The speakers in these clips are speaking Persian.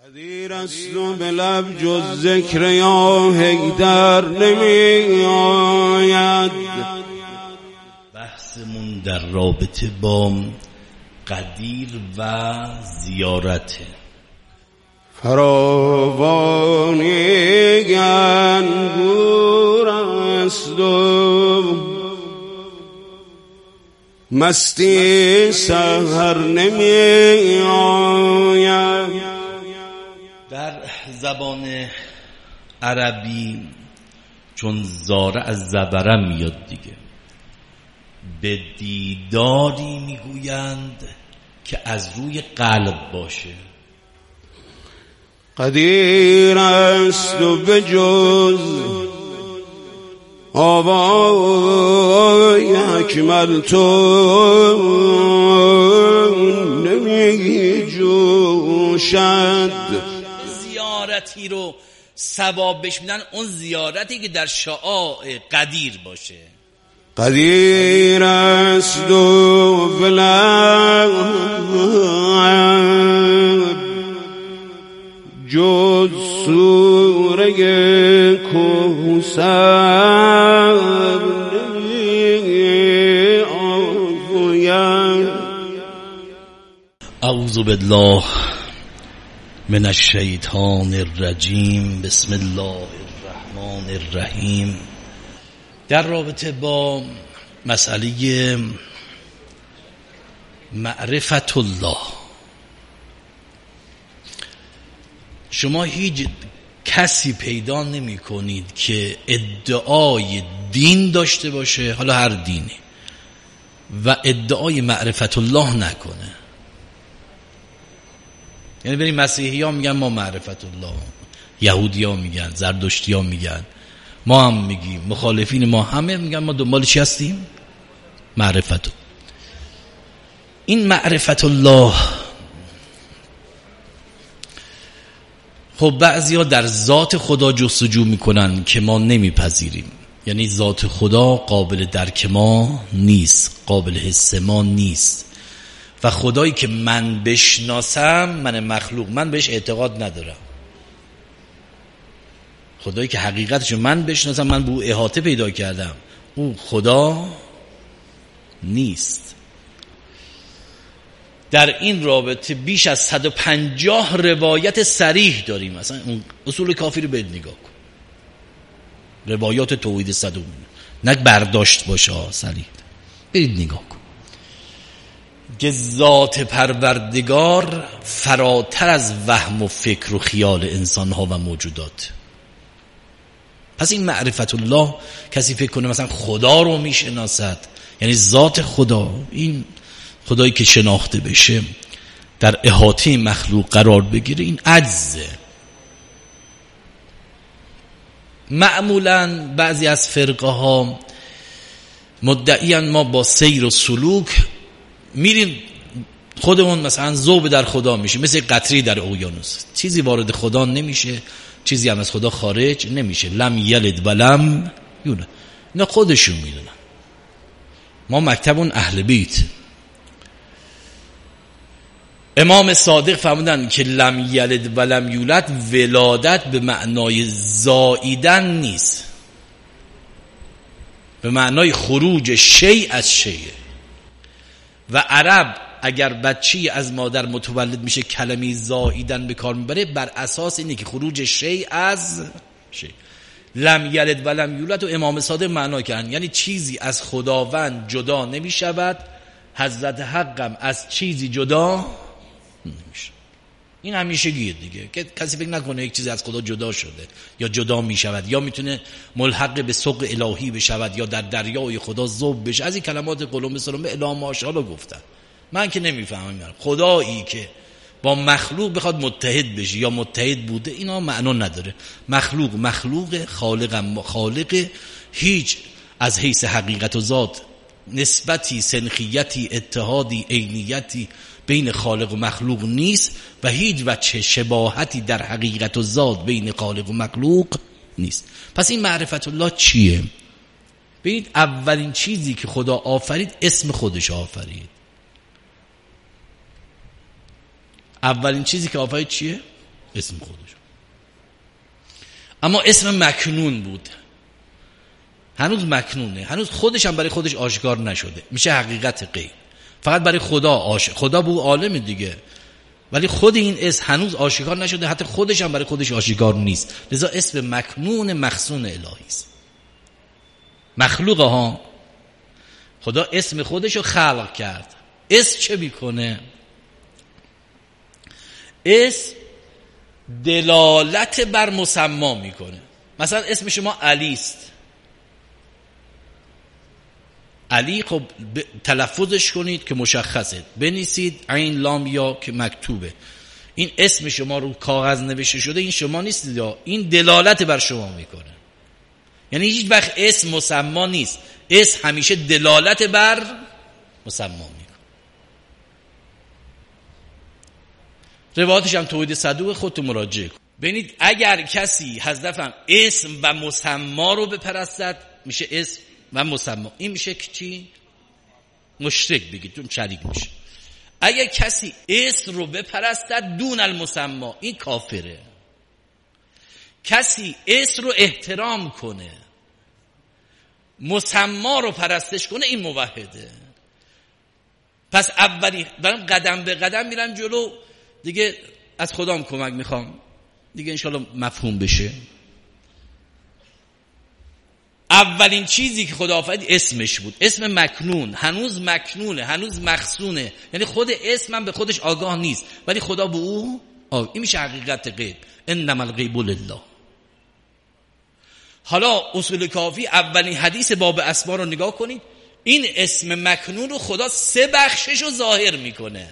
قدیر است و به لب جز ذکر یا حیدر نمی آید. بحثمون در رابطه با قدیر و زیارته. فراوانی انگور است و مستی سحر نمی آید. در زبان عربی چون زاره از زبره میاد دیگه، به دیداری میگویند که از روی قلب باشه. قدیر است و به جز آوای اکمل تو نمی جوشد. زیارتی رو ثواب بهش میدن اون زیارتی که در شعاع قدیر باشه. قدیر است و بلند جز سوره کوثر نمی آید. اعوذ بالله من الشیطان الرجیم. بسم الله الرحمن الرحیم. در رابطه با مسئله معرفت الله، شما هیچ کسی پیدا نمی کنید که ادعای دین داشته باشه، حالا هر دینی، و ادعای معرفت الله نکنه. یعنی بریم مسیحی ها میگن ما معرفت الله، یهودی ها میگن، زردشتی ها میگن، ما هم میگیم، مخالفین ما همه میگن ما دنبال چی هستیم؟ معرفت. این معرفت الله، خب بعضی ها در ذات خدا جستجو میکنن که ما نمیپذیریم. یعنی ذات خدا قابل درک ما نیست، قابل حس ما نیست، و خدایی که من بشناسم، من مخلوق، من بهش اعتقاد ندارم. خدایی که حقیقتش من بشناسم، من به او احاطه پیدا کردم، او خدا نیست. در این رابطه بیش از 150 روایت صریح داریم. مثلا اون اصول کافی رو بهت نگاه کن، روایات توحید صدوم، نه برداشت باشه، صریح برید نگاه کن که ذات پروردگار فراتر از وهم و فکر و خیال انسانها و موجودات. پس این معرفت الله، کسی فکر کنه مثلا خدا رو میشناسد، یعنی ذات خدا، این خدایی که شناخته بشه، در احاطه مخلوق قرار بگیره، این عجزه. معمولاً بعضی از فرقه ها مدعیان ما با سیر و سلوک میریم خودمون مثلا ذوب در خدا میشه، مثل قطری در اقیانوس، چیزی وارد خدا نمیشه، چیزی هم از خدا خارج نمیشه. لم یلد و لم یولد. اینا خودشون میدونن. ما مکتب اون اهل بیت. امام صادق فرمودن که لم یلد و لم یولد، ولادت به معنای زاییدن نیست، به معنای خروج شیء از شیء. و عرب اگر بچی از مادر متولد میشه کلمه زاییدن به کار میبره، بر اساس اینه که خروج شیء از شیء. لم یلد و لم یولد و امام صادق معنا کردن یعنی چیزی از خداوند جدا نمیشود، حضرت حقم از چیزی جدا نمیشه. این همیشگیه دیگه، که کسی فکر نکنه یک چیزی از خدا جدا شده یا جدا میشود یا میتونه ملحق به سوق الهی بشود یا در دریای خدا ذوب بشه. از این کلمات قلم سلام به اله ماشاءالله گفتن. من که نمیفهمم خدایی که با مخلوق بخواد متحد بشه یا متحد بوده، اینا معنا نداره. مخلوق، خالقم خالق، هیچ از حیث حقیقت و ذات نسبتی، سنخیتی، اتحادی، عینیتی بین خالق و مخلوق نیست و هیچ وجه شباهتی در حقیقت و ذات بین خالق و مخلوق نیست. پس این معرفت الله چیه؟ ببینید، اولین چیزی که خدا آفرید اسم خودش آفرید. اولین چیزی که آفرید چیه؟ اسم خودش، اما اسم مکنون بود، هنوز مکنونه، هنوز خودش هم برای خودش آشکار نشده، میشه حقیقت غیب، فقط برای خدا خدا بو عالم دیگه، ولی خود این اسم هنوز آشکار نشده، حتی خودش هم برای خودش آشکار نیست، لذا اسم مکنون مخزون الهی است. مخلوقه ها، خدا اسم خودش رو خلق کرد. اسم چه میکنه؟ اسم دلالت بر مسما میکنه. مثلا اسم شما علی است، علی، خب تلفظش کنید که مشخصه، بنویسید عین لام یا که مکتوبه، این اسم شما رو کاغذ نوشته شده، این شما نیستید، این دلالت بر شما میکنه. یعنی هیچ وقت اسم مسما نیست، اسم همیشه دلالت بر مسما میکنه. روایاتش هم توحید صدوق، خودتون مراجعه کنید ببینید. اگر کسی حذفم اسم و مسما رو بپرستد، میشه اسم و مسما، این میشه چی؟ مشرک بگید، چون شریک میشه. اگر کسی اسم رو بپرستد دون المسما، این کافره. کسی اسم رو احترام کنه، مسما رو پرستش کنه، این موحده. پس اولی دارم قدم به قدم میرم جلو دیگه، از خدام کمک میخوام دیگه، انشالله مفهوم بشه. اولین چیزی که خدا آفرید اسمش بود، اسم مکنون، هنوز مکنونه، هنوز مخزونه، یعنی خود اسمم به خودش آگاه نیست، ولی خدا به او این میشه حقیقت غیب. انما الغیب لله. حالا اصول کافی اولین حدیث باب اسما رو نگاه کنید، این اسم مکنون رو خدا 3 بخشش رو ظاهر میکنه.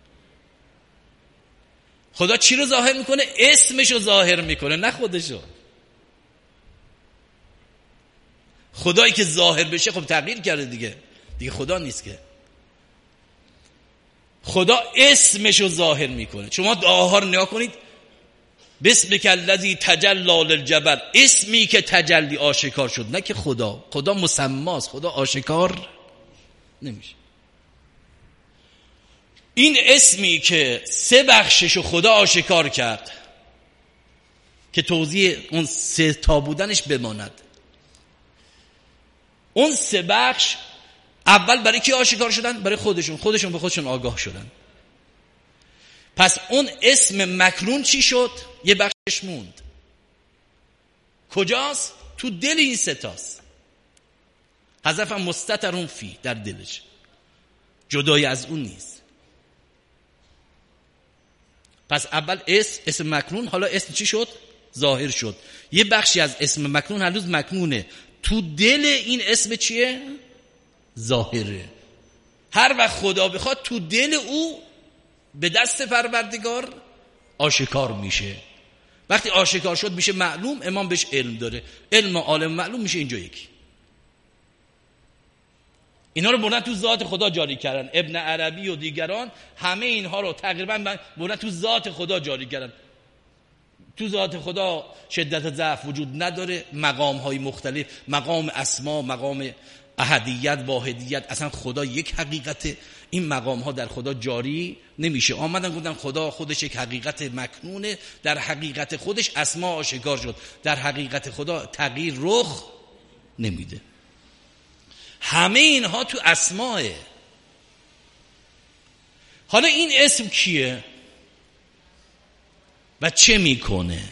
خدا چی رو ظاهر میکنه؟ اسمش رو ظاهر میکنه، نه خودشو. خدایی که ظاهر بشه خب تغییر کرده دیگه خدا نیست که. خدا اسمش رو ظاهر میکنه. شما دعاها رو نگاه کنید، بسمک الذی تجلی للجبل، اسمی که تجلی آشکار شد، نه که خدا مسماست، خدا آشکار نمیشه. این اسمی که 3 بخششو خدا آشکار کرد که توضیح اون 3 تا بودنش بماند. اون 3 بخش اول برای کی آشکار شدن؟ برای خودشون به خودشون آگاه شدن. پس اون اسم مکنون چی شد؟ یه بخشش موند. کجاست؟ تو دل این 3 تاست. حذف مستترون فی، در دلش، جدای از اون نیست. پس اول اسم مکنون، حالا اسم چی شد؟ ظاهر شد. یه بخشی از اسم مکنون هنوز مکنونه، تو دل این اسم چیه؟ ظاهره. هر وقت خدا بخواد تو دل او به دست پروردگار آشکار میشه. وقتی آشکار شد میشه معلوم، امام بهش علم داره، علم عالم معلوم میشه اینجا یکی. اینا رو بردن تو ذات خدا جاری کردن. ابن عربی و دیگران همه اینها رو تقریبا بردن تو ذات خدا جاری کردن. تو ذات خدا شدت ضعف وجود نداره، مقام های مختلف، مقام اسما، مقام احدیت، واحدیت، اصلا خدا یک حقیقته. این مقام ها در خدا جاری نمیشه. آمدن گفتن خدا خودش یک حقیقت مکنونه، در حقیقت خودش اسما آشکار شد، در حقیقت خدا تغییر رخ نمیده. همه اینها تو اسماه. حالا این اسم کیه و چه میکنه؟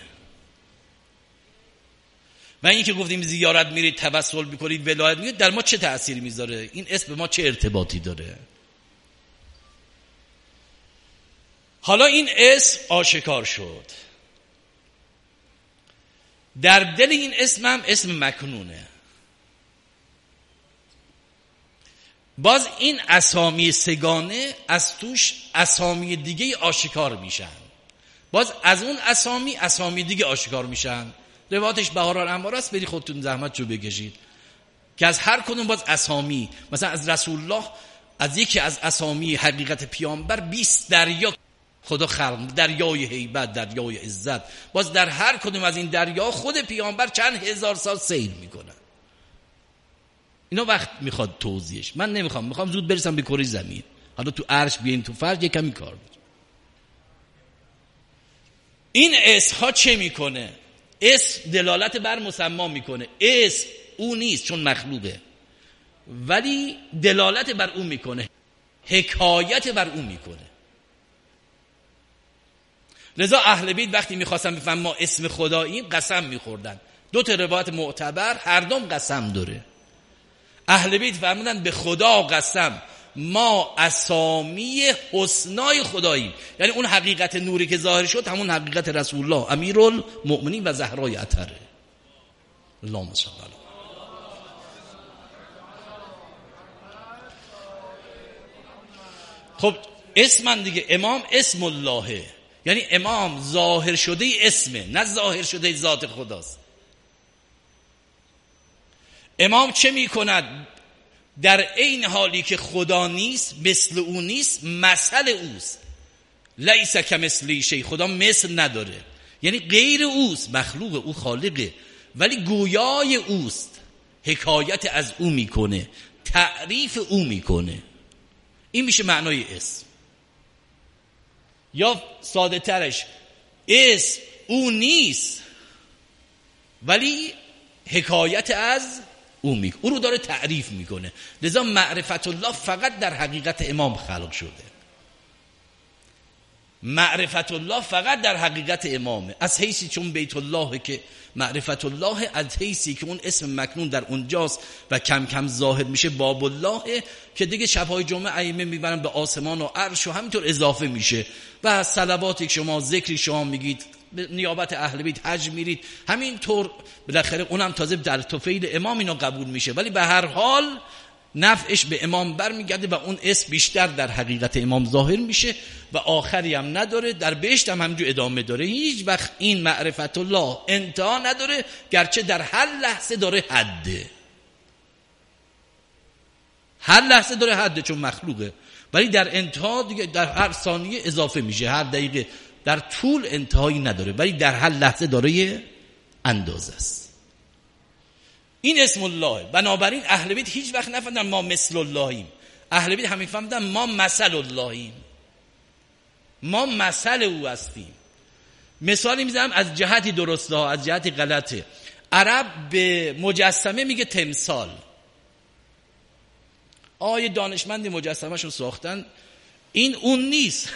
و این که گفتیم زیارت میرید، توسل میکنید، ولایت میگید، در ما چه تأثیری میذاره؟ این اسم به ما چه ارتباطی داره؟ حالا این اسم آشکار شد، در دل این اسم هم اسم مکنونه. باز این اسامی 3 از توش اسامی دیگه آشکار میشن، باز از اون اسامی دیگه آشکار میشن. روایتش بهارالانوار است، بری خودتون زحمت رو بکشید که از هر کدوم باز اسامی، مثلا از رسول الله، از یکی از اسامی حقیقت پیامبر 20 دریا خدا خلق، دریای هیبت، دریای عزت، باز در هر کدوم از این دریا خود پیامبر چند هزار سال سیر میکنن. اینا وقت میخواد توضیحش، من میخوام زود برسم به کره زمین. حالا تو عرش بیایم تو فرش یه کمی کار بود. این اسم ها چه میکنه؟ اسم دلالت بر مسما میکنه. اسم او نیست چون مخلوقه، ولی دلالت بر او میکنه، حکایت بر او میکنه. لذا اهل بیت وقتی میخواستن بفهمن ما اسم خداییم قسم میخوردن. 2 روایت معتبر هر دوم قسم داره. اهل بیت فرمودن به خدا قسم ما اسامی حسنای خداییم، یعنی اون حقیقت نوری که ظاهر شد همون حقیقت رسول الله امیرالمؤمنین و زهرای اطهره. اللهم صل علی. خب اسمن دیگه، امام اسم اللهه، یعنی امام ظاهر شده اسمه، نه ظاهر شده ذات خداست. امام چه میکند؟ در عین حالی که خدا نیست، مثل او نیست، مثل اوست. لیس کمثلی شیء، خدا مثل نداره، یعنی غیر اوست، مخلوق او خالقه، ولی گویای اوست، حکایت از او میکنه، تعریف او میکنه. این میشه معنای اسم. یا ساده ترش، اسم او نیست ولی حکایت از او میکنه، او رو داره تعریف میکنه. لذا معرفت الله فقط در حقیقت امام خلق شده. معرفت الله فقط در حقیقت امامه. از حیثی چون بیت الله که معرفت الله، از حیثی که اون اسم مکنون در اونجاست و کم کم ظاهر میشه باب الله، که دیگه شبهای جمعه ائمه میبرن به آسمان و عرش و همینطور اضافه میشه. و صلواتی که شما، ذکری شما میگید، نیابت اهل بیت حج میرید، همینطور بالاخره اونم تازه در طفیل امام اینا قبول میشه. ولی به هر حال نفعش به امام برمیگرده و اون اسم بیشتر در حقیقت امام ظاهر میشه و آخری هم نداره. در بهشت هم همینجور ادامه داره. هیچ وقت این معرفت الله انتها نداره، گرچه در هر لحظه داره حده، هر لحظه داره حده چون مخلوقه، ولی در انتها دیگه در هر ثانیه اضافه میشه، هر دقیقه، در طول انتهایی نداره، ولی در هر لحظه داره یه اندازه است. این اسم الله. بنابراین اهل بیت هیچ وقت نفهمیدن ما مثل اللهیم. اهل بیت همین فهمیدن ما مثل اللهیم، ما مثل او هستیم. مثالی میزنم از جهتی درسته ها، از جهتی غلطه. عرب به مجسمه میگه تمثال. آیه دانشمندی مجسمه‌شو ساختن، این اون نیست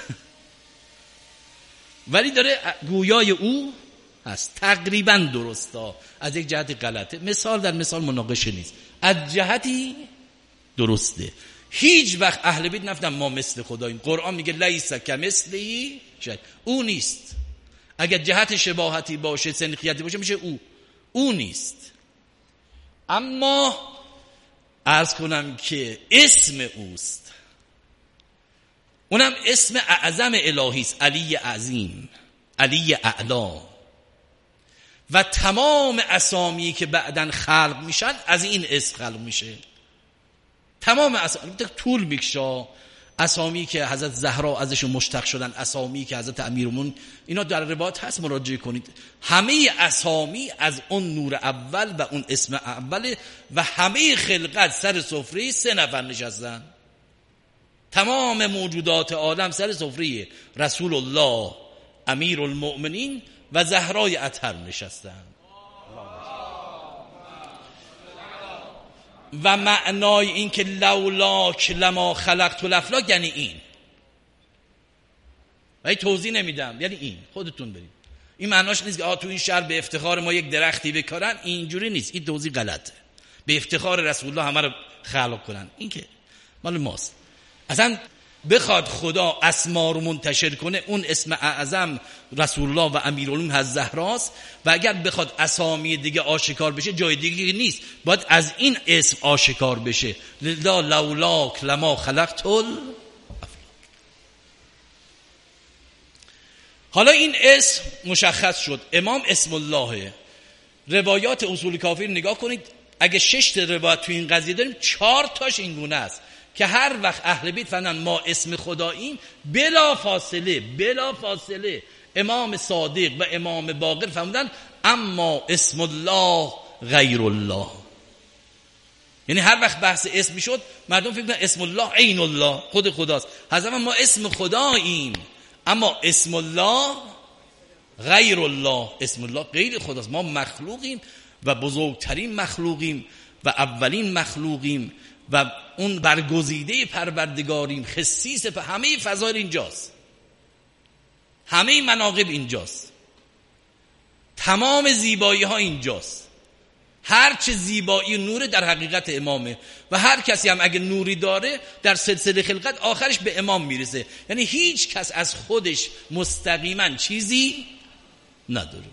ولی داره گویای او هست. تقریبا درسته، از یک جهتی غلطه. مثال در مثال مناقشه نیست، از جهتی درسته. هیچ وقت اهل بیت نفهمیدن ما مثل خداییم. قرآن میگه لیس کمثلی شیء، او نیست. اگر جهت شباهتی باشه، سنخیتی باشه، میشه او نیست. اما عرض کنم که اسم اوست، اونم اسم اعظم الهی است، علی عظیم، علی اعلا. و تمام اسامی که بعدن خلق میشن از این اسم خلق میشه. تمام اسامی طول میکشه. اسامی که حضرت زهرا ازشون مشتق شدن، اسامی که حضرت امیرالمومنین، اینا در روایات هست، مراجعه کنید. همه اسامی از اون نور اول و اون اسم اول و همه خلقت سر سفره 3 نفر نشستن. تمام موجودات عالم سر سفره رسول الله امیرالمؤمنین و زهرای اطهر نشستن. و معنای این که لولاک لما خلقت الافلاک یعنی این. و توضیح نمیدم، یعنی این خودتون برید. این معناش نیست که تو این شهر به افتخار ما یک درختی بکارن، اینجوری نیست. این توضیح غلطه. به افتخار رسول الله همه رو خلق کنن، این که مال ماست. اصلا بخواد خدا اسما رو منتشر کنه، اون اسم اعظم رسول الله و امیرالمومنین از زهراست. و اگر بخواد اسامی دیگه آشکار بشه، جای دیگه نیست، باید از این اسم آشکار بشه. لولاک لما خلقت الافلاک. حالا این اسم مشخص شد، امام اسم اللهه. روایات اصول کافی نگاه کنید، اگه 6 روایت تو این قضیه داریم، 4 تاش این گونه است که هر وقت اهل بیت فهمیدن ما اسم خداییم، بلا فاصله امام صادق و امام باقر فهمیدن اما اسم الله غیر الله. یعنی هر وقت بحث اسم میشد، مردم فکر می‌کردن اسم الله عین الله، خود خداست. حضرت ما اسم خداییم اما اسم الله غیر الله، اسم الله غیر خداست. ما مخلوقیم و بزرگترین مخلوقیم و اولین مخلوقیم و اون برگزیده پروردگاریم. خصیص همه فضایل اینجاست، همه مناقب اینجاست، تمام زیبایی ها اینجاست. هر چه زیبایی نور در حقیقت امامه و هر کسی هم اگه نوری داره در سلسله خلقت آخرش به امام میرسه. یعنی هیچ کس از خودش مستقیما چیزی نداره.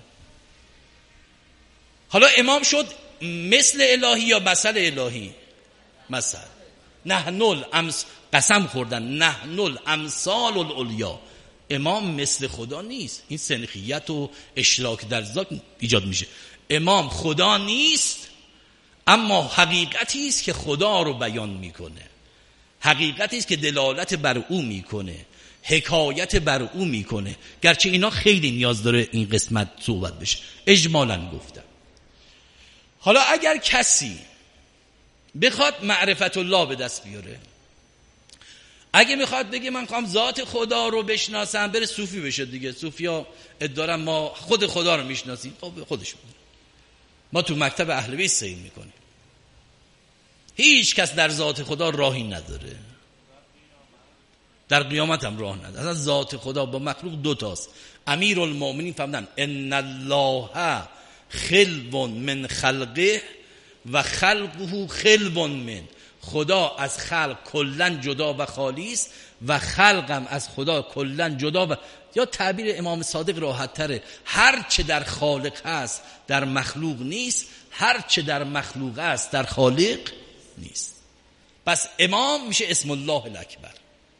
حالا امام شد مثل الهی یا مثل الهی؟ مثل. نحن قسم خوردن نحن الامثال العلیا. امام مثل خدا نیست. این سنخیت و اشراک در ذات ایجاد میشه. امام خدا نیست، اما حقیقتی است که خدا رو بیان میکنه، حقیقتی است که دلالت بر او میکنه، حکایت بر او میکنه. گرچه اینا خیلی نیاز داره این قسمت صحبت بشه، اجمالاً گفتم. حالا اگر کسی بخواد معرفت الله به دست بیاره، اگه میخواد بگه من خواهم ذات خدا رو بشناسم، بره صوفی بشه دیگه. صوفیا ادعا ما خود خدا رو میشناسیم. خودش بود. ما تو مکتب اهل بیت سیر میکنیم. هیچ کس در ذات خدا راهی نداره، در قیامت هم راه نداره. اصلا ذات خدا با مخلوق دوتاست. امیرالمومنین فرمودن ان الله خلو من خلقه و خلقه خلو من. خدا از خلق کلن جدا و خالی است و خلقم از خدا کلن جدا و، یا تعبیر امام صادق راحت تره، هر چه در خالق هست در مخلوق نیست، هر چه در مخلوق است در خالق نیست. پس امام میشه اسم الله الاکبر.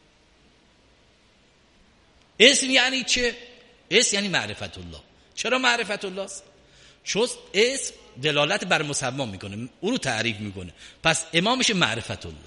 اسم یعنی چه؟ اسم یعنی معرفت الله. چرا معرفت الله است؟ چون اسم دلالت بر مسما میکنه، او رو تعریف میکنه. پس امام میشه معرفت الله.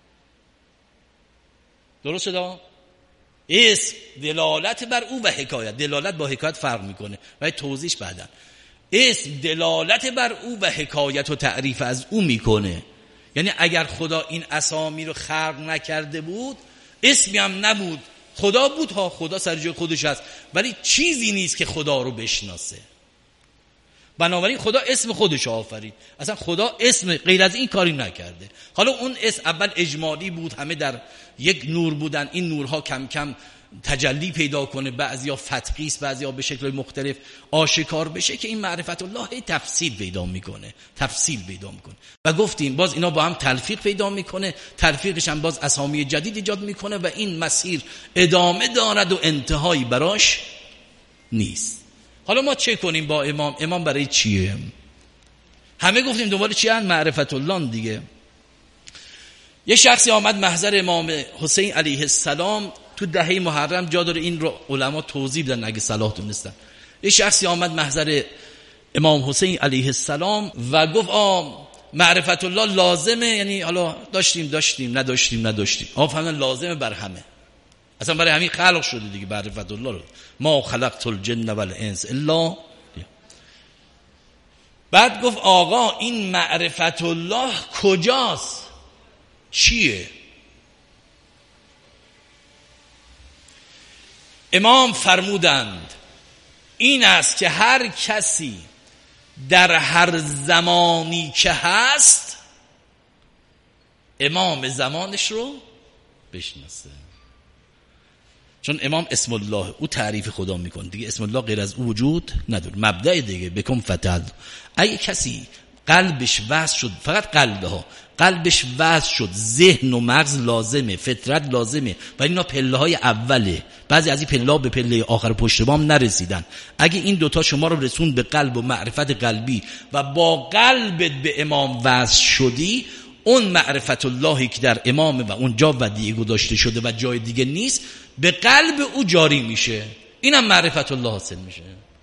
درست شد؟ اسم دلالت بر او و حکایت. دلالت با حکایت فرق میکنه و توضیحش بعدن. اسم دلالت بر او و حکایت و تعریف از او میکنه. یعنی اگر خدا این اسامی رو خلق نکرده بود، اسمی هم نبود. خدا بود ها، خدا سر جای خودش هست، ولی چیزی نیست که خدا رو بشناسه. بنابراین خدا اسم خودش آفرید. اصلا خدا اسم غیر از این کاری نکرده. حالا اون اسم اول اجمالی بود، همه در یک نور بودن. این نورها کم کم تجلی پیدا کنه، بعضیا فتقی است، بعضیا به شکل مختلف آشکار بشه که این معرفت الله تفصیل پیدا میکنه، تفصیل پیدا میکنه. و گفتیم باز اینا با هم تلفیق پیدا میکنه، تلفیقش هم باز اسامی جدید ایجاد میکنه و این مسیر ادامه دارد و انتهایی براش نیست. حالا ما چه کنیم با امام؟ امام برای چیه؟ همه گفتیم دنبال چی هست؟ معرفت الله دیگه. یه شخصی آمد محضر امام حسین علیه السلام تو دهه محرم، جا داره این رو علما توضیح بدن اگه صلاح دونستن. یه شخصی آمد محضر امام حسین علیه السلام و گفت معرفت الله لازمه، یعنی حالا داشتیم نداشتیم. فهمیدن لازمه بر همه، اصلا برای همین خلق شده دیگه معرفت الله رو. ما خلقت الجن والانس الا. بعد گفت آقا این معرفت الله کجاست؟ چیه؟ امام فرمودند این است که هر کسی در هر زمانی که هست امام زمانش رو بشناسه. چون امام اسم الله، او تعریف خدا میکنه دیگه، اسم الله غیر از او وجود نداره. مبدأ دیگه بکن فتح. اگه کسی قلبش وصل شد، فقط قلبش وصل شد، ذهن و مغز لازمه، فطرت لازمه و اینا پله های اوله. بعضی از این پله به پله آخر پشت بام نرسیدن. اگه این دوتا شما رو رسون به قلب و معرفت قلبی و با قلبت به امام وصل شدی، اون معرفت اللهی که در امام و اونجا ودیعه گذاشته شده و جای دیگه نیست، به قلب او جاری میشه. اینم معرفت الله حاصل میشه.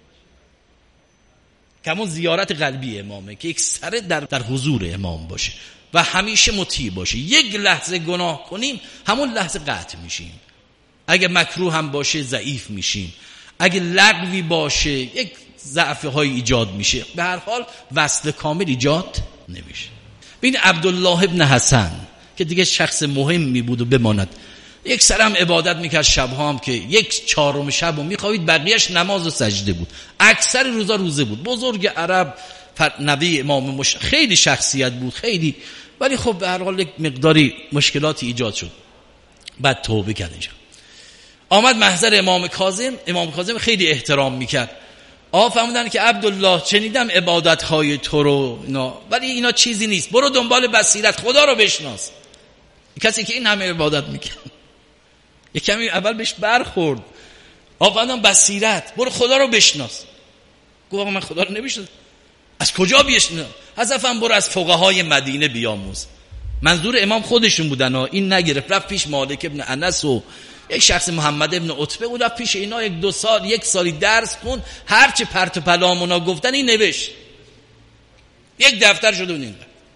کمون زیارت قلبی امامه که یک سره در حضور امام باشه و همیشه مطیع باشه. یک لحظه گناه کنیم همون لحظه قطع میشیم. اگه مکروه هم باشه ضعیف میشیم. اگه لغوی باشه یک ضعف های ایجاد میشه. به هر حال وصل کامل ایجاد نمیشه. ببین عبدالله ابن حسن که دیگه شخص مهمی بود و بماند، یک سرم عبادت میکرد، شبها هم که 1/4 شب رو میخوابید، بقیهش نماز و سجده بود. اکثر روزا روزه بود. بزرگ عرب، نبی امام خیلی شخصیت بود، خیلی. ولی خب به هر حال یک مقداری مشکلاتی ایجاد شد. بعد توبه کرد اینجا. آمد محضر امام کاظم. امام کاظم خیلی احترام میکرد. فرمودن که عبدالله چنیدم عبادتهای تو رو اینا، ولی اینا چیزی نیست، برو دنبال بصیرت، خدا رو بشناس. کسی که این همه عبادت میکنه یک کمی اول بهش برخورد. فرمودن بصیرت، برو خدا رو بشناس. گفت من خدا رو نمیشناسم. از کجا بشناسم؟ حذفم برو از فقهای مدینه بیاموز. منظور امام خودشون بودن این نگرفت. رفت پیش مالک ابن انس و یک شخص محمد ابن عتبه بود، رفت پیش اینا 1-2 سال 1 سالی درس خون، هرچی پرت و پلامونا گفتن این نوشت، یک دفتر شده اون.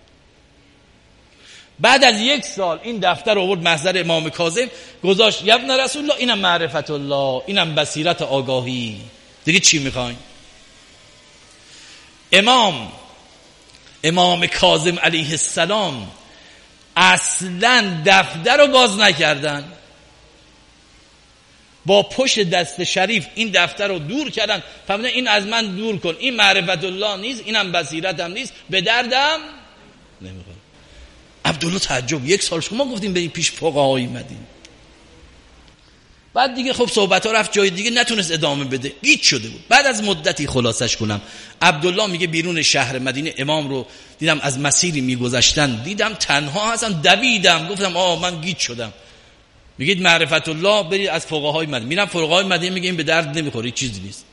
بعد از 1 سال این دفتر آورد محضر امام کاظم، گذاشت ابن رسول الله، اینم معرفت الله، اینم بصیرت آگاهی، دیگه چی میخواین؟ امام کاظم علیه السلام اصلا دفتر رو باز نکردن، با پشت دست شریف این دفتر رو دور کردن. فهمیدن این از من دور کن، این معرفت الله نیست، اینم بصیرتم نیست، به دردم نمیخوره. عبدالله تعجب، 1 سال شما گفتیم بریم پیش فقهای مدینه. بعد دیگه خب صحبت ها رفت جای دیگه، نتونست ادامه بده، گیج شده بود. بعد از مدتی خلاصش کنم، عبدالله میگه بیرون شهر مدینه امام رو دیدم از مسیری میگذشتن، دیدم تنها هستن، دویدم، گفتم من گیج شدم. میگید معرفت الله، برید از فقهای مدینه. میرم فقهای مدینه، میگه این به درد نمیخوره، چیزی نیست.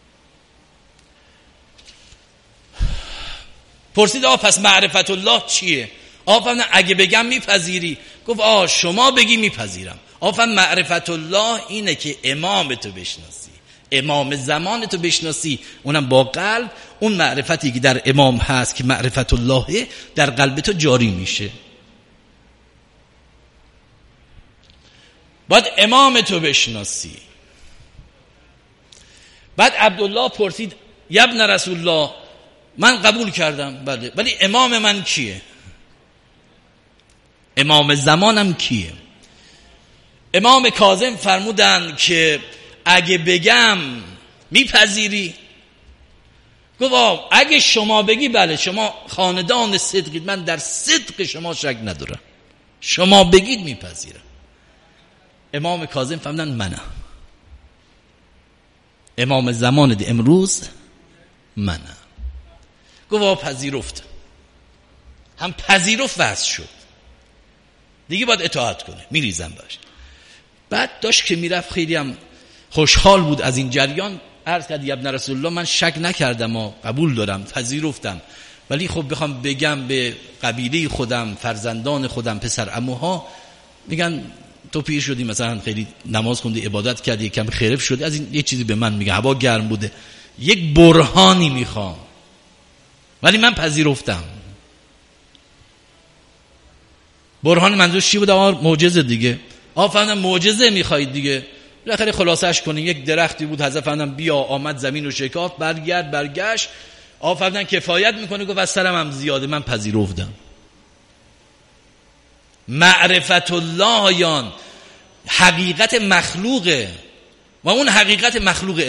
پرسید پس معرفت الله چیه؟ فرمودن اگه بگم میپذیری؟ گفت شما بگی میپذیرم. معرفت الله اینه که امام تو بشناسی، امام زمان تو بشناسی، اونم با قلب. اون معرفتی که در امام هست که معرفت الله در قلب تو جاری میشه. باید امام تو بشناسی. بعد عبدالله پرسید ابن رسول الله، من قبول کردم بله، ولی امام من کیه؟ امام زمانم کیه؟ امام کاظم فرمودن که اگه بگم میپذیری؟ گفت اگه شما بگی بله، شما خاندان صدقید، من در صدق شما شک ندارم، شما بگید میپذیرم. امام کاظم فرمودن منم، امام زمان امروز منم. گفت پذیرفت. هم پذیرفت وضع شد، دیگه باید اطاعت کنه، میریزم باشه. بعد داشت که میرفت، خیلی هم خوشحال بود از این جریان. عرض کرد ابن رسول الله، من شک نکردم و قبول دارم، پذیرفتم، ولی خب بخوام بگم به قبیله خودم، فرزندان خودم، پسر عموها، میگن تو پیر شدی، مثلا خیلی نماز خوندی، عبادت کردی، یکم خرف شدی، از این یه چیزی به من میگه، هوا گرم بوده، یک برهانی میخوام، ولی من پذیرفتم. برهان منظورش چی بود؟ معجزه دیگه. فهمیدم معجزه میخواید دیگه. بالاخره خلاصش کنین، یک درختی بود، حضرت فهمیدم بیا، آمد زمین رو شکافت، برگشت. فهمیدن کفایت میکنه، گفت از سرم هم زیاده، من پذیرفتم. معرفت الله یان حقیقت مخلوقه و اون حقیقت مخلوق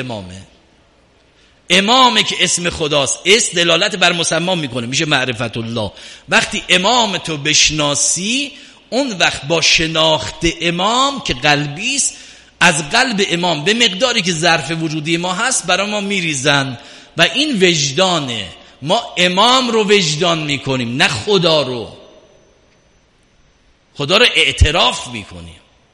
امامه که اسم خداست، اسم دلالت بر مسما میکنه، میشه معرفت الله. وقتی امام تو بشناسی، اون وقت با شناخت امام که قلبی است، از قلب امام به مقداری که ظرف وجودی ما هست برای ما میریزن و این وجدانه. ما امام رو وجدان میکنیم، نه خدا رو. خدا رو اعتراف میکنیم.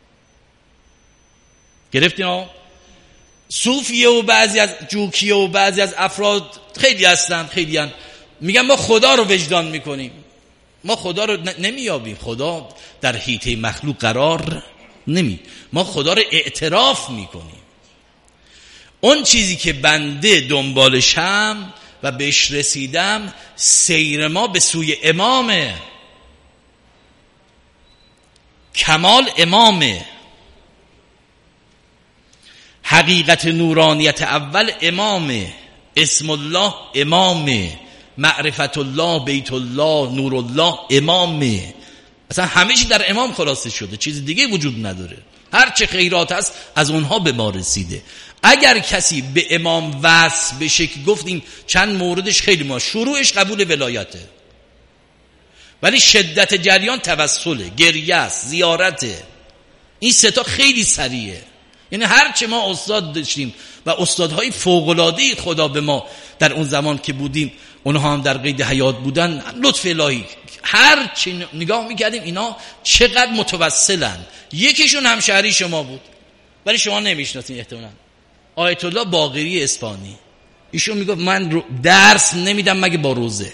گرفتین؟ صوفیه و بعضی از جوکیه و بعضی از افراد خیلی هستن، میگن ما خدا رو وجدان میکنیم. ما خدا رو نمیابیم، خدا در حیطه مخلوق قرار ما خدا رو اعتراف میکنیم. اون چیزی که بنده دنبالشم و بهش رسیدم، سیر ما به سوی امامه، کمال امامه، حقیقت نورانیت اول امامه، اسم الله امامه، معرفت الله، بیت الله، نور الله امامه. اصلا همه چی در امام خلاصه شده، چیز دیگه وجود نداره. هر چه خیرات هست از اونها به ما رسیده. اگر کسی به امام وصل بشه که گفتیم چند موردش خیلی ما شروعش قبول ولایته، ولی شدت جریان توسله، گریه است، زیارته. این سه تا خیلی سریعه. یعنی هر چه ما استاد داشتیم و استادهای فوق‌العاده خدا به ما در اون زمان که بودیم، اونها هم در قید حیات بودن، لطف الهی، هر چی نگاه میکردیم اینا چقدر متوسلن. یکیشون همشهری شما بود ولی شما نمیشناسین احتمالاً، آیت الله باقری اسپانی. ایشون میگفت من درس نمیدم مگه با روزه.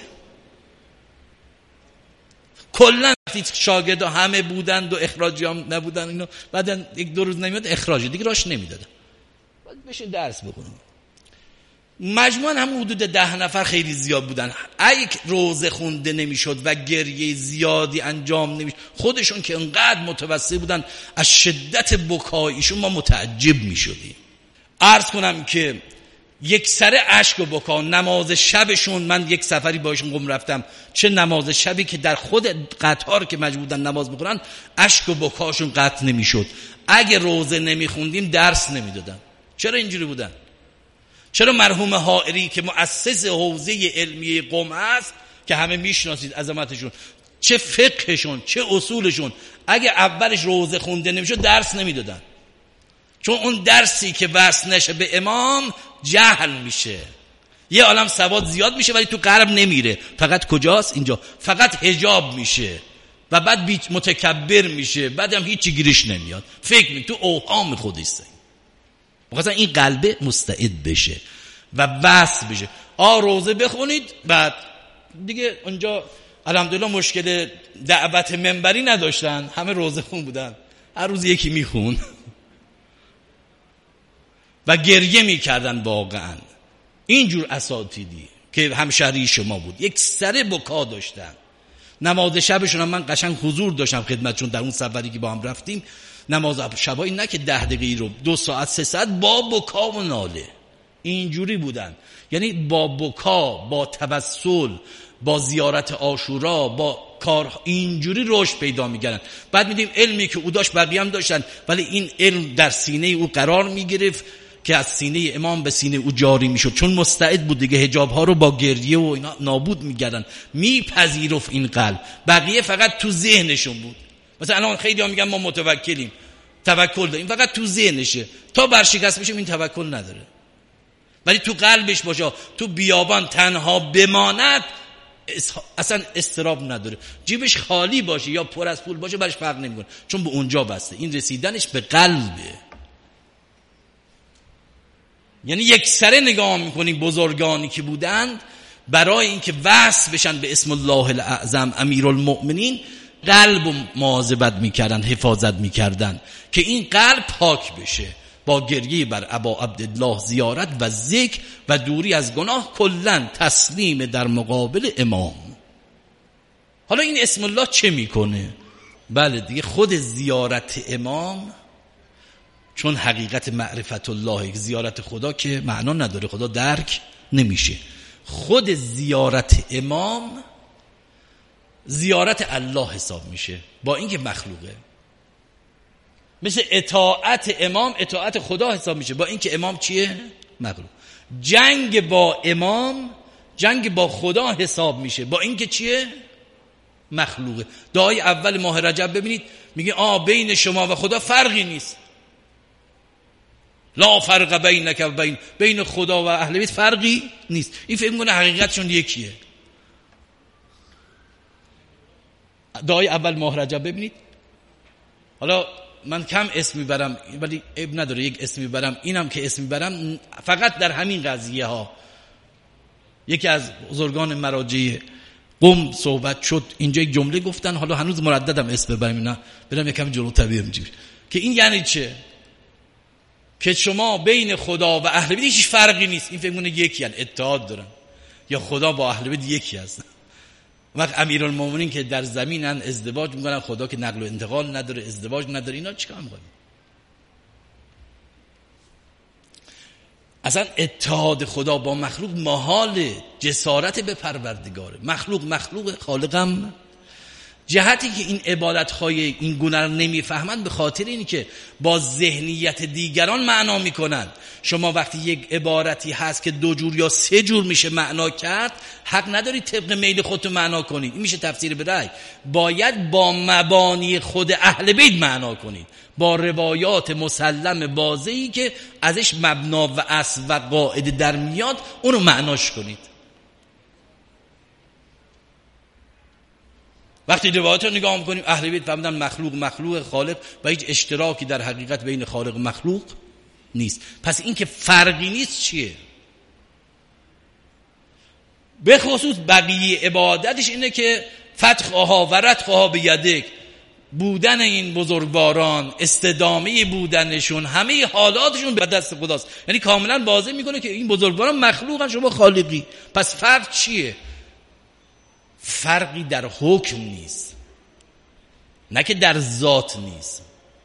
کلا شاگردا همه بودند و اخراجی هم نبودن اینا، بعدن یک دو روز نمیاد اخراجی دیگه راش نمیدادن، بعد بشه درس بخونم. مجموعاً هم حدود 10 نفر خیلی زیاد بودن. اگه روزه خونده نمیشد و گریه زیادی انجام نمیشد، خودشون که انقدر متوسل بودن از شدت بکایشون ما متعجب میشدیم. عرض کنم که یک سر اشک و بکا، نماز شبشون، من یک سفری باشون قم رفتم، چه نماز شبی که در خود قطار که مجبور بودن نماز بخونن اشک و بکاشون قطع نمیشد. اگه روزه نمیخوندیم درس نمیدادن. چرا اینجوری بودن؟ چرا مرحوم حائری که مؤسس حوزه علمی قم است که همه میشناسید عظمتشون، چه فقهشون چه اصولشون، اگه اولش روزه خونده نمیشد درس نمیدادن؟ چون اون درسی که وصل نشه به امام جهل میشه، یه عالم سواد زیاد میشه ولی تو قلب نمیره، فقط کجاست؟ اینجا. فقط حجاب میشه و بعد متکبر میشه، بعدم هیچی گیرش نمیاد، فکر می تو اوهام خودش است. مثلا این قلبه مستعد بشه و وصل بشه. روزه بخونید، بعد دیگه اونجا الحمدلله مشکل دعوت منبری نداشتن، همه روزه خون بودن، هر روز یکی میخون و گریه میکردن. واقعا اینجور اساتیدی که همشهری شما بود یک سر بکا داشتن. نماز شبشون هم من قشنگ حضور داشتم خدمتشون در اون سفری که با هم رفتیم. نماز شبایی نه که 10 دقیقه رو 2 ساعت 3 ساعت با بکا و ناله اینجوری بودن. یعنی با بکا، با توسل، با زیارت عاشورا، با کار اینجوری رشد پیدا می‌کردن. بعد می‌دیم علمی که او داشت بقیه هم داشتن، ولی این علم در سینه او قرار می‌گرفت که از سینه امام به سینه او جاری میشد، چون مستعد بود دیگه. حجاب‌ها رو با گریه و اینا نابود می‌کردن، میپذیرفت این قلب. بقیه فقط تو ذهنشون بود. مثلا الان خیلی‌ها میگن ما متوکلیم، توکل داریم، فقط تو ذهنشه. تا برشکست بشیم این توکل نداره، ولی تو قلبش باشه. تو بیابان تنها بماند اصلا استراب نداره، جیبش خالی باشه یا پر از پول باشه برش فرق نمیکنه، چون به اونجا بسته. این رسیدنش به قلبه. یعنی یک سره نگاه میکنیم بزرگانی که بودند برای اینکه وصل بشن به اسم الله الاعظم امیرالمؤمنین، قلب و مواظبت میکردن، حفاظت میکردن که این قلب پاک بشه، با گریه بر ابا عبدالله، زیارت و ذکر و دوری از گناه، کلن تسلیم در مقابل امام. حالا این اسم الله چه میکنه؟ بله دیگه خود زیارت امام، چون حقیقت معرفت الله، زیارت خدا که معنا نداره، خدا درک نمیشه. خود زیارت امام زیارت الله حساب میشه، با اینکه مخلوقه. مثل اطاعت امام اطاعت خدا حساب میشه، با اینکه امام چیه؟ مخلوق. جنگ با امام جنگ با خدا حساب میشه، با اینکه چیه؟ مخلوقه. دعای اول ماه رجب ببینید میگه بین شما و خدا فرقی نیست، لا فرق بینک و بین خدا و اهل بیت فرقی نیست. این فکر میکنه حقیقتشون یکیه. دعای اول ماه رجب ببینید. حالا من کم اسم میبرم ولی عیب نداره یک اسم میبرم، اینم که اسم میبرم فقط در همین قضیه ها. یکی از بزرگان مراجع قم صحبت شد، اینجا یک جمله گفتن، حالا هنوز مرددم اسم ببرم، نه برم یکم جلو طبیعه میجوری که این یعنی چه؟ که شما بین خدا و اهل بیت هیچ فرقی نیست. این فکر کنه یکی ان، اتحاد دارن، یا خدا با اهل بیت یکی هستن. وقت امیرالمومنین که در زمینن ازدواج میکنن، خدا که نقل و انتقال نداره، ازدواج نداره، اینا چیکار میکنن؟ اصلا اتحاد خدا با مخلوق محال، جسارت به پروردگاره. مخلوق خالقم جهتی که این عبادت‌های این گونه رو نمیفهمند به خاطر اینی که با ذهنیت دیگران معنا میکنند. شما وقتی یک عبارتی هست که 2 جور یا 3 جور میشه معنا کرد، حق نداری طبق میل خودتون معنا کنید. این میشه تفسیر به رأی. باید با مبانی خود اهل بیت معنا کنید، با روایات مسلم واضحی که ازش مبنا و اصل و قاعده در میاد اونو معناش کنید. وقتی روایات رو نگاه میکنیم اهل بیت فهمیدن مخلوق خالق و هیچ اشتراکی در حقیقت بین خالق و مخلوق نیست. پس این که فرقی نیست چیه؟ به خصوص بقیه عبادتش اینه که فتحها و ردها به یدک، بودن این بزرگواران، استدامه بودنشون، همه حالاتشون به دست خداست. یعنی کاملا واضح میکنه که این بزرگواران مخلوقن، شما خالقی. پس فرق چیه؟ فرقی در حکم نیست، نه که در ذات نیست.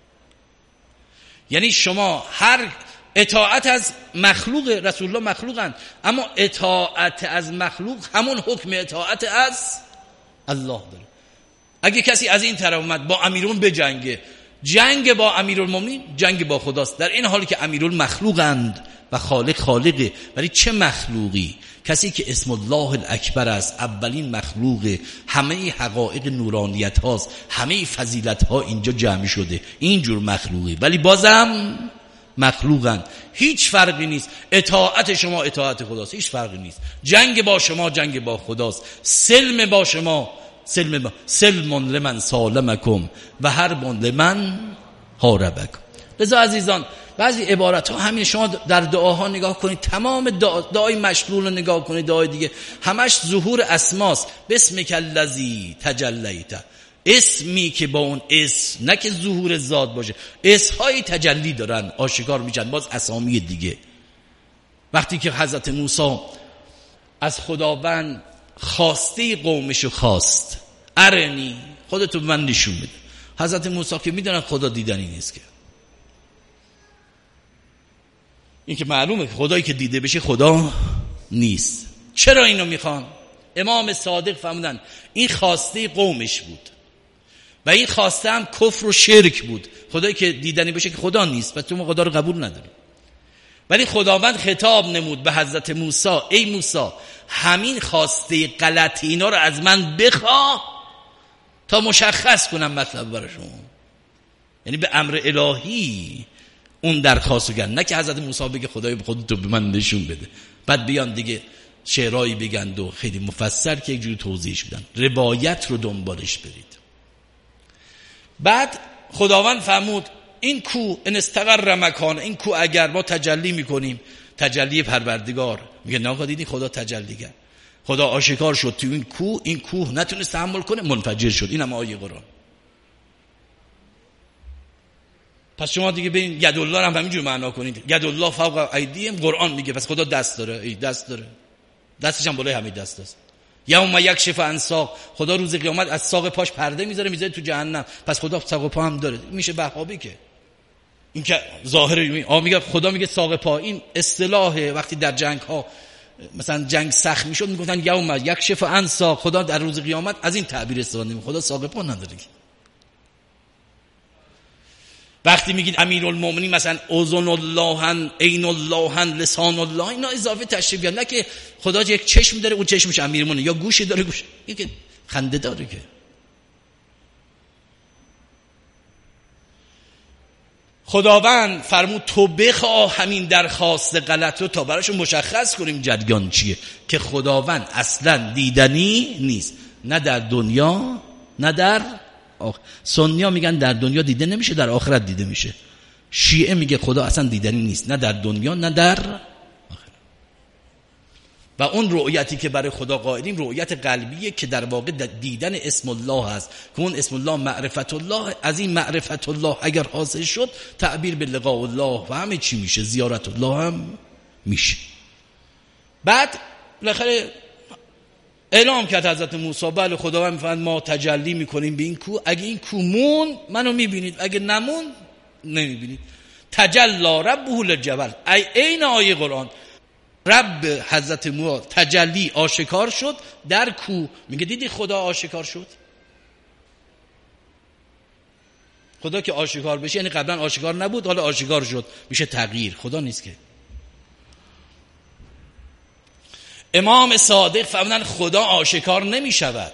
یعنی شما هر اطاعت از مخلوق، رسول الله مخلوقن، اما اطاعت از مخلوق همون حکم اطاعت از الله داره. اگه کسی از این طرف اومد با امیرون بجنگه، جنگ با امیرالمومنین جنگ با خداست، در این حالی که امیرالمخلوقند و خالق خالقه. ولی چه مخلوقی؟ کسی که اسم الله الاکبر است، اولین مخلوق، همه حقایق نورانیت هاست، همه فضیلت ها اینجا جمع شده، اینجور مخلوقی. ولی بازم مخلوقن، هیچ فرقی نیست. اطاعت شما اطاعت خداست، هیچ فرقی نیست. جنگ با شما جنگ با خداست. سلم با شما سلم لمن سالمکم و حرب لمن حاربکم. لذا عزیزان بعضی عبارت ها همین، شما در دعاها نگاه کنید، تمام دعای مشلول رو نگاه کنید، دعای دیگه همش ظهور اسماست. بسمک الذی تجلیت، اسمی که با اون اسم، نه که ظهور ذات باشه، اسم‌های تجلی دارن، آشکار میشن. باز اسامی دیگه. وقتی که حضرت موسی از خداوند خواسته قومشو خواست، ارنی، خودتو به من نشون بده. حضرت موسی که میدونن خدا دیدنی نیست، که این که معلومه که خدایی که دیده بشه خدا نیست. چرا اینو میخوان؟ امام صادق فرمودن این خواسته قومش بود و این خواسته هم کفر و شرک بود. خدایی که دیدنی بشه که خدا نیست، پس تو خدا رو قبول نداری. ولی خداوند خطاب نمود به حضرت موسی، ای موسی همین خواسته غلط اینا رو از من بخواه تا مشخص کنم مطلب برای شما. یعنی به امر الهی اون درخواستو گن، نه که حضرت موسی بگه خدای خودتو به من نشون بده، بعد بیان دیگه شعرهایی بگند و خیلی مفصل که یک جوری توضیحش بدن. روایت رو دنبالش برید. بعد خداوند فرمود این کو ان استقر مکان، این کو اگر ما تجلی میکنیم، تجلی پروردگار، میگه نه دیدی خدا تجلی کرد، خدا آشکار شد تو این کوه، این کوه نتونست تحمل کنه، منفجر شد. اینم آیه قرآن. پس شما دیگه ببین ید الله هم همینجور معنا کنید، ید الله فوق ایدیهم، قرآن میگه پس خدا دست داره. ای دست داره، دستش هم بالای همه دست است. یوم یکشف عن ساق، خدا روز قیامت از ساق پاش پرده میذاره تو جهنم، پس خدا ساق پا هم داره. میشه وهابی که این که ظاهر میگه خدا میگه ساق پا. این اصطلاح وقتی در جنگ ها مثلا جنگ سخت میشد میگفتن یوم یکشف عن ساق، خدا در روز قیامت از این تعبیر استفاده میکنه، خدا ساق پا نداره. وقتی میگید امیرالمومنین مثلا اذن الله، عین الله، لسان الله، اینا اضافه تشریف بیان، نه که خدا یک چشم داره اون چشمش امیرالمومنین، یا گوشی داره گوش، این که خنده داره. که خداوند فرمود تو بخواه همین درخواست غلط رو تا براشون مشخص کنیم جریان چیه، که خداوند اصلا دیدنی نیست، نه در دنیا نه در سنیا میگن در دنیا دیده نمیشه، در آخرت دیده میشه. شیعه میگه خدا اصلا دیدنی نیست، نه در دنیا نه در آخرت. و اون رؤیتی که برای خدا قائلیم رؤیت قلبیه که در واقع دیدن اسم الله هست، که اون اسم الله معرفت الله. از این معرفت الله اگر حاصل شد تعبیر به لقاء الله و همه چی میشه، زیارت الله هم میشه. بعد بالاخره اعلام کرد حضرت موسی بله خداوند میفرماد ما تجلی میکنیم به این کوه، اگه این کوه مون منو میبینید، اگه نمون نمیبینید. تجلی ربه للجبل، این آیه قرآن، رب حضرت موسی تجلی آشکار شد در کوه. میگه دیدی خدا آشکار شد. خدا که آشکار بشه یعنی قبلا آشکار نبود حالا آشکار شد، میشه تغییر. خدا نیست که. امام صادق فرمودن خدا آشکار نمی شود.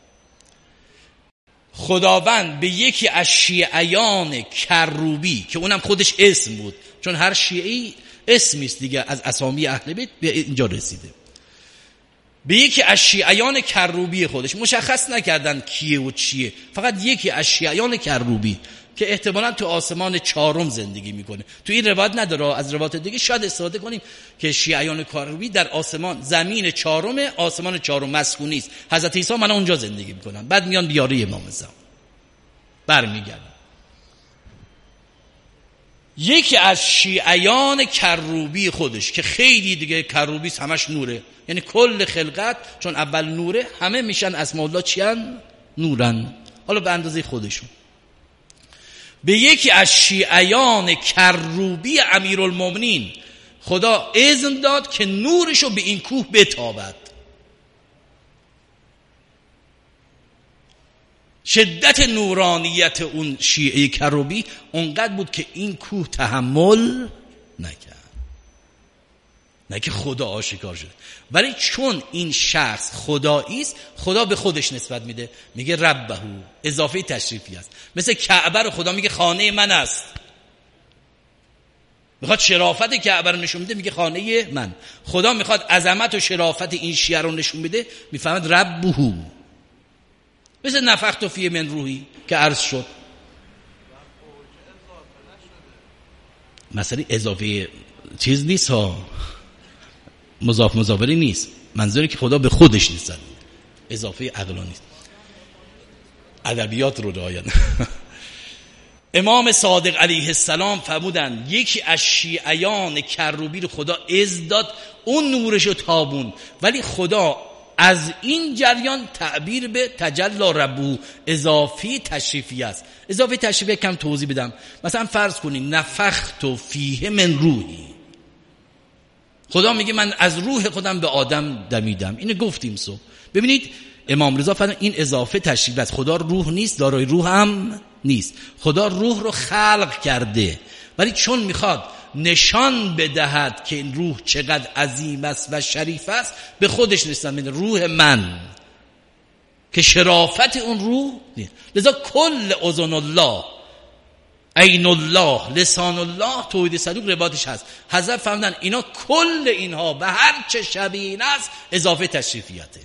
خداوند به یکی از شیعیان کروبی که اونم خودش اسم بود، چون هر شیعی اسمی است دیگه، از اسامی اهل بیت به اینجا رسیده، به یکی از شیعیان کروبی خودش، مشخص نکردن کیه و چیه، فقط یکی از شیعیان کروبی که احتمالاً تو آسمان چهارم زندگی میکنه. تو این روایت نداره، از روایت دیگه شاید استفاده کنیم که شیعیان کروبی در آسمان، زمین چهارم، آسمان چهارم مسکونی است. حضرت عیسی من اونجا زندگی میکنن، بعد میان بیاره امام زمان برمیگردن. یکی از شیعیان کروبی خودش که خیلی دیگه کروبی همش نوره، یعنی کل خلقت چون اول نوره همه میشن اسماء الله چیان؟ نورن، حالا به اندازه خودشون. به یکی از شیعیان کروبی امیرالمومنین خدا اذن داد که نورشو به این کوه بتابد. شدت نورانیت اون شیعه کروبی اونقدر بود که این کوه تحمل نکرد. نه که خدا آشکار شده، ولی چون این شخص خدایی است، خدا به خودش نسبت میده، میگه ربهو، اضافه تشریفی است. مثل کعبه رو خدا میگه خانه من است، میخواد شرافت کعبه رو نشون میده، میگه خانه من. خدا میخواد عظمت و شرافت این شیعه رو نشون میده، میفهمد ربهو. مثل نفخت فیه من روحی که عرض شد، مثلا اضافه چیز نیست ها، مضاف مضافری نیست، منظوری که خدا به خودش نیست، اضافه عقلا نیست، ادبیات رو رعایت. امام صادق علیه السلام فرمودن یکی از شیعیان کروبی رو خدا اذن داد اون نورش رو تابون، ولی خدا از این جریان تعبیر به تجلی ربو، اضافی تشریفی است. اضافی تشریفی کم توضیح بدم. مثلا فرض کنید نفخت فیه من روحی، خدا میگه من از روح خودم به آدم دمیدم. اینو گفتیم صبح. ببینید امام رضا فرمودن این اضافه تشریف است. خدا روح نیست، دارای روح هم نیست. خدا روح رو خلق کرده، ولی چون میخواد نشان بدهد که این روح چقدر عظیم است و شریف است، به خودش نسبت میده روح من، که شرافت اون روح نیست. لذا کل اذن الله، عین الله، لسان الله، توحید صدوق روایتش هست. حضرت فرمودن اینا کل اینها به هر چه شبیه این است اضافه تشریفیته.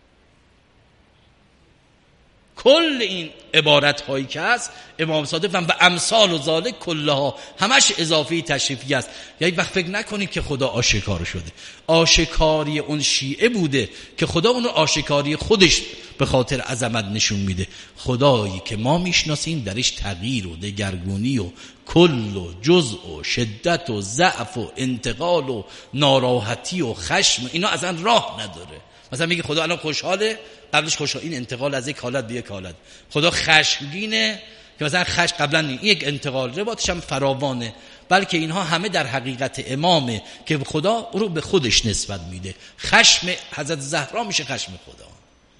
کل این عبارت هایی که هست امام صادق فرمود و امثال و ذالک کلها، همش اضافه تشریفی است. یعنی وقت فکر نکنید که خدا آشکار شده، آشکاری اون شیعه بوده که خدا اون رو آشکاری خودش به خاطر عظمت نشون میده. خدایی که ما میشناسیم درش تغییر و دگرگونی و کل و جزء و شدت و ضعف و انتقال و ناراحتی و خشم اینا اصلا راه نداره. مثلا میگه خدا الان خوشحاله، قبلش خوشحال، این انتقال از یک حالت به یک حالت. خدا خشمگینه که مثلا خشم قبلا این یک انتقال روایتش هم فراوانه، بلکه اینها همه در حقیقت امامه که خدا او رو به خودش نسبت میده. خشم حضرت زهرا میشه خشم خدا،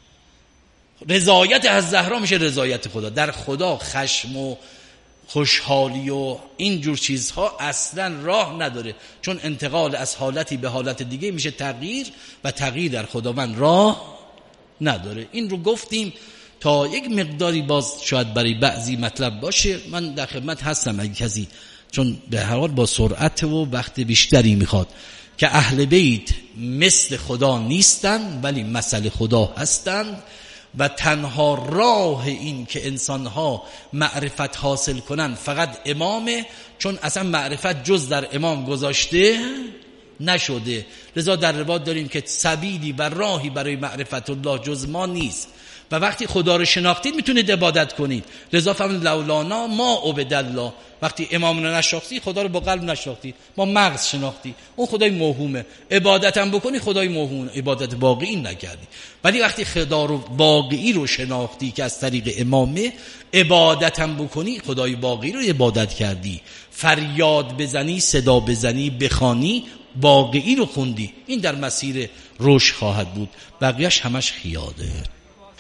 رضایت از زهرا میشه رضایت خدا. در خدا خشم و خوشحالی و این جور چیزها اصلا راه نداره، چون انتقال از حالتی به حالت دیگه میشه تغییر، و تغییر در خداوند راه نداره. این رو گفتیم تا یک مقداری، باز شاید برای بعضی مطلب باشه. من در خدمت هستم اگه کسی، چون به هر حال با سرعت و وقت بیشتری میخواد، که اهل بیت مثل خدا نیستن ولی مثل خدا هستند، و تنها راه این که انسانها معرفت حاصل کنن فقط امامه، چون اصلا معرفت جز در امام گذاشته نشده. لذا در روایت داریم که سبیلی و راهی برای معرفت الله جز ما نیست، و وقتی خدا رو شناختید میتونید عبادت کنید. لذا فرمود لولانا ما عبد الله، وقتی امام رو نشناختی خدا رو با قلب نشناختی، با مغز شناختی، اون خدای موهومه. عبادت هم بکنی خدای موهوم، عبادت واقعی نکردی. ولی وقتی خدا رو واقعی رو شناختی که از طریق امامه، عبادت هم بکنی خدای واقعی رو عبادت کردی. فریاد بزنی، صدا بزنی، بخوانی، واقعی رو خوندی. این در مسیر رشد خواهد بود، بقیهش همش خیاله.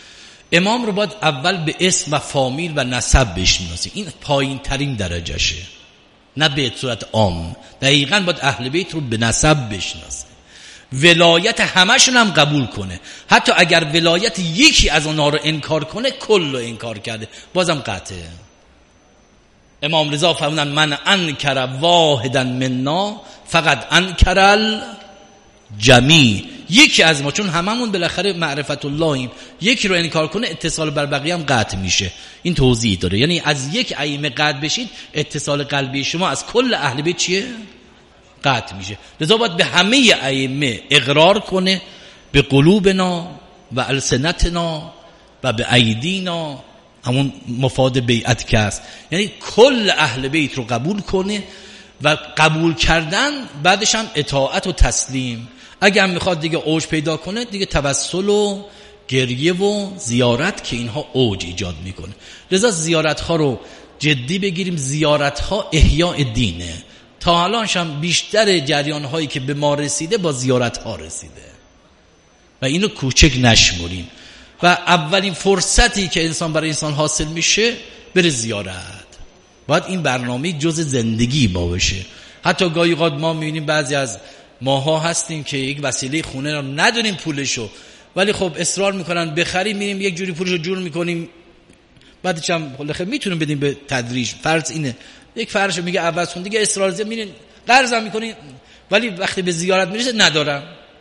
امام رو باید اول به اسم و فامیل و نسب بشناسیم، این پایین ترین درجهشه، نه به صورت عام. دقیقاً باید اهل بیت رو به نسب بشناسه، ولایت همشون هم قبول کنه، حتی اگر ولایت یکی از اونها رو انکار کنه کل رو انکار کرده بازم قطعه. امام رضا فرمودن من انکر واحدا منا فقط انکر الجمیع، یکی از ما، چون هممون بالاخره معرفت اللهیم، یکی رو انکار کنه اتصال بر بقیه هم قطع میشه. این توضیح داره، یعنی از یک ائمه قطع بشید اتصال قلبی شما از کل اهل بیت چیه؟ قطع میشه. لذا باید به همه ائمه اقرار کنه، به قلوبنا و السنتنا و به ایدینا، همون مفاد بیعت که است، یعنی کل اهل بیت رو قبول کنه و قبول کردن بعدش هم اطاعت و تسلیم. اگه هم میخواد دیگه اوج پیدا کنه دیگه توسل و گریه و زیارت که اینها اوج ایجاد میکنه. لذا زیارت ها رو جدی بگیریم، زیارت ها احیاء دینه. تا الانش هم بیشتر جریان هایی که به ما رسیده با زیارت ها رسیده و اینو کوچک نشمریم و اولین فرصتی که انسان برای انسان حاصل میشه بره زیارت. باید این برنامه جز زندگی ما بشه. حتی گاهی اوقات ما میبینیم بعضی از ماها هستیم که یک وسیله خونه رو نداریم پولشو، ولی خب اصرار میکنن بخریم، میریم یک جوری پولشو جور میکنیم، بعدش هم خب میتونیم بدیم به تدریج. فرض اینه یک فرشو میگه عوض کن، دیگه اصرار زیاد میرین قرضم میکنین، ولی وقتی به زیارت میرسه ندارم.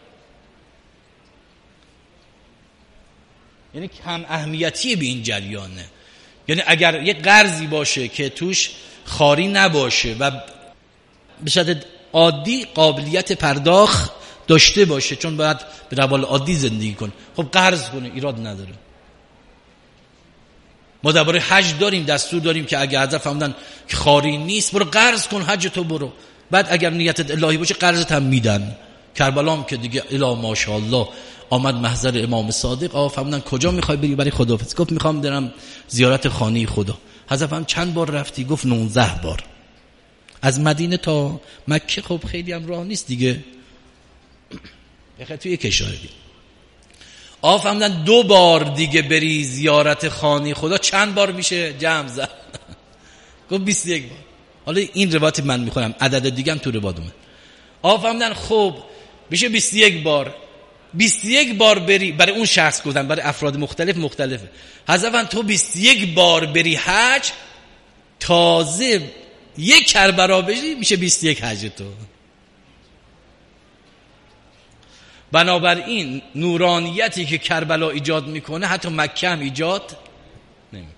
یعنی کم اهمیتی به این جریانه. یعنی اگر یک قرضی باشه که توش خاری نباشه و به شدت عادی قابلیت پرداخت داشته باشه، چون باید به روال عادی زندگی کنه، خب قرض کنه، ایراد نداره. ما درباره حج داریم دستور داریم که اگر حضرت فرمودن که خاری نیست برو قرض کن حج تو برو، بعد اگر نیتت الهی باشه قرضت هم میدن. کربلا هم که دیگه الا ماشاءالله آمد محضر امام صادق، آقا فرمودن کجا میخوای بری؟ برای خداحافظی. گفت میخوام برم زیارت خانه خدا. حضرت هم چند بار رفتی؟ گفت 19 بار. از مدینه تا مکه خب خیلی هم راه نیست دیگه، بخاطر توی کشوری. آقا فرمودن 2 بار دیگه بری زیارت خانه خدا، چند بار میشه؟ جمع زد. گفت 21 بار. حالا این روایت من میخونم، عدد دیگه هم تو روایت اومد. آقا فرمودن خب میشه 21 بار. 21 بار بری، برای اون شخص گفتن، برای افراد مختلفه. حضرت تو 21 بار بری حج، تازه یک کربلا بشی میشه 21 حج تو. بنابراین نورانیتی که کربلا ایجاد میکنه حتی مکه هم ایجاد نمیکنه.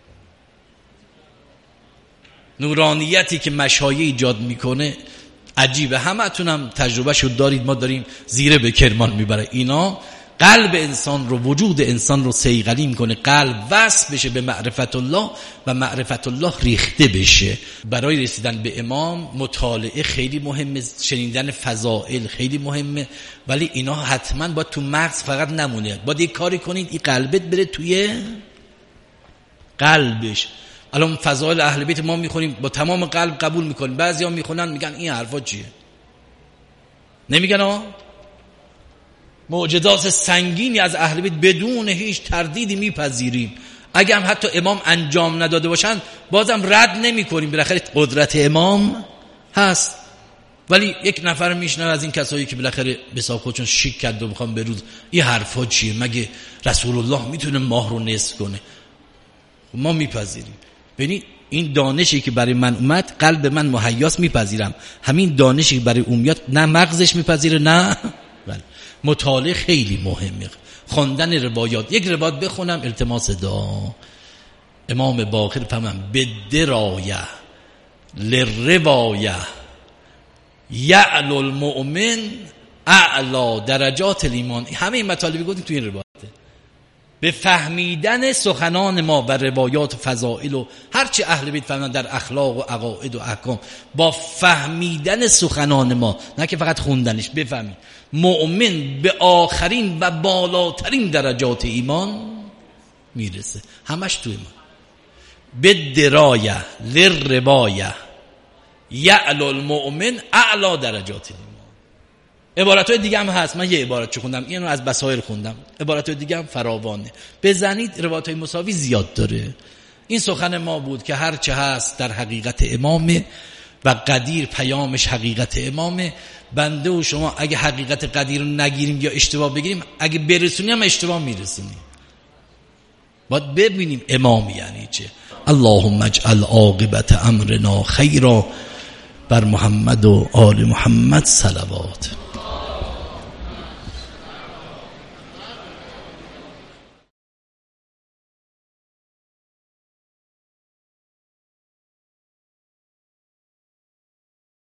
نورانیتی که مشایع ایجاد میکنه عجیبه، همتونم تجربه شد دارید، ما داریم زیره به کرمان میبره. اینا قلب انسان رو، وجود انسان رو صیقلی میکنه، قلب وصل بشه به معرفت الله و معرفت الله ریخته بشه. برای رسیدن به امام مطالعه خیلی مهمه، شنیدن فضائل خیلی مهمه، ولی اینا حتما باید تو مغز فقط نمونه، باید یک کاری کنید این قلبت بره توی قلبش. الان فضائل اهل بیت ما میخونیم با تمام قلب قبول میکنیم، بعضیا میخونن میگن این حرفا چیه؟ نمیگن ها؟ معجزات سنگینی از اهل بیت بدون هیچ تردیدی میپذیریم. اگه هم حتی امام انجام نداده باشن بازم رد نمیکنیم، بالاخره قدرت امام هست. ولی یک نفر میشنه از این کسایی که بالاخره به حساب خودشون شیک کرد و میخوان بروز، این حرفا چیه؟ مگه رسول الله میتونه ماه رو نصف کنه؟ ما میپذیریم. ببینید این دانشی که برای من اومد قلب من مهیاس میپذیرم، همین دانشی که برای اون میاد نه مغزش میپذیره نه. بله. مطالعه خیلی مهمه، خواندن روایات. یک روایت بخونم التماس دعا. امام باقر فرمان بدرایه للروایه یعلو المؤمن اعلا درجات الایمان. همه این مطالبی گفتیم توی این روایت. به فهمیدن سخنان ما و روایات و فضائل و هرچی اهل بیت فرمان در اخلاق و عقاید و احکام، با فهمیدن سخنان ما، نه که فقط خوندنش، بفهمید، مؤمن به آخرین و بالاترین درجات ایمان میرسه. همش توی ما. به درایه للروایه یعلو المؤمن اعلا درجات ایمان. عبارت‌های دیگه هم هست، من یه عبارت چه خوندم، اینو از بصائر خوندم، عبارت‌های دیگه هم فراوانه. بزنید روایت‌های مساوی زیاد داره. این سخن ما بود که هر چه هست در حقیقت امامه و قدیر پیامش حقیقت امامه. بنده و شما اگه حقیقت قدیر رو نگیریم یا اشتباه بگیریم، اگه برسونیم هم اشتباه میرسونیم. باید ببینیم امام یعنی چه. اللهم اجعل عاقبت امرنا خیرا. بر محمد و آل محمد صلوات.